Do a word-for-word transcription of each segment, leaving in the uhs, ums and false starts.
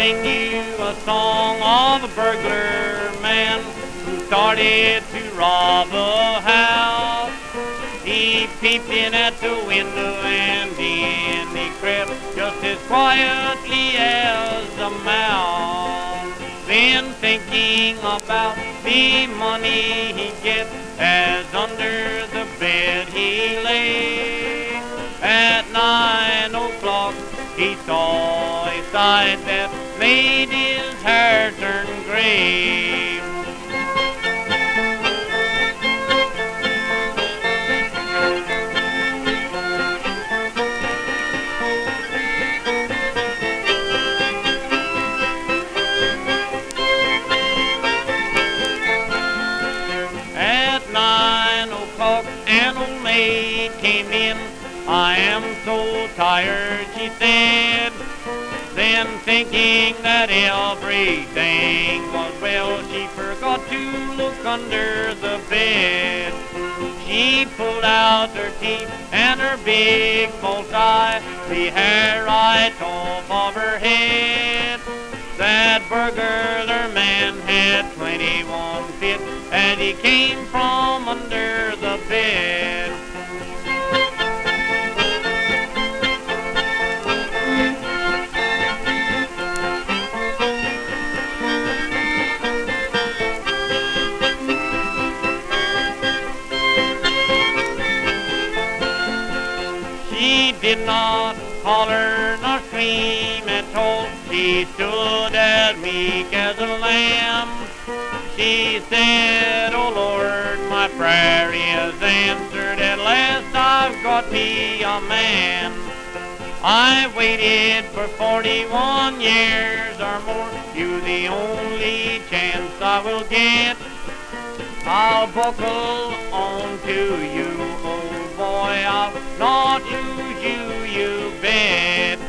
sing you a song of a burglar man who started to rob a house. He peeped in at the window and in he crept just as quietly as a mouse. Then thinking about the money he'd get as under the bed he lay, at nine o'clock he saw a sight that made his hair turn gray. At nine o'clock an old maid came in. "I am so tired," she said. Then thinking that everything was well, she forgot to look under the bed. She pulled out her teeth and her big false eye, the hair right off of her head. That burglar man had twenty-one fit, and he came from under the bed. She did not holler nor scream at all. She stood as meek as a lamb. She said, "Oh Lord, my prayer is answered. At last I've got me a man. I waited for forty-one years or more. You the only chance I will get. I'll buckle on to you, old boy. I'll not lose you, you bet."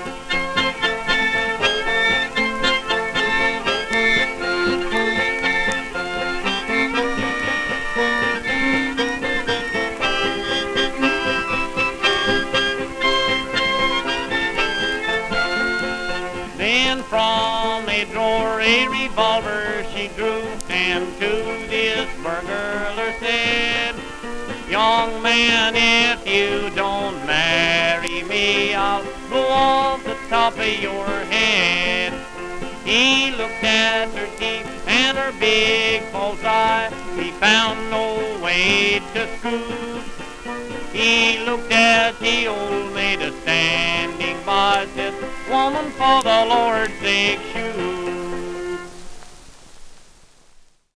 Then from a drawer a revolver she drew, and to this burglar said, "Young man, if you don't marry me, I'll blow off the top of your head." He looked at her teeth and her big false eye. He found no way to scoot. He looked at the old maid a standing by, said, "Woman, for the Lord's sake, shoot."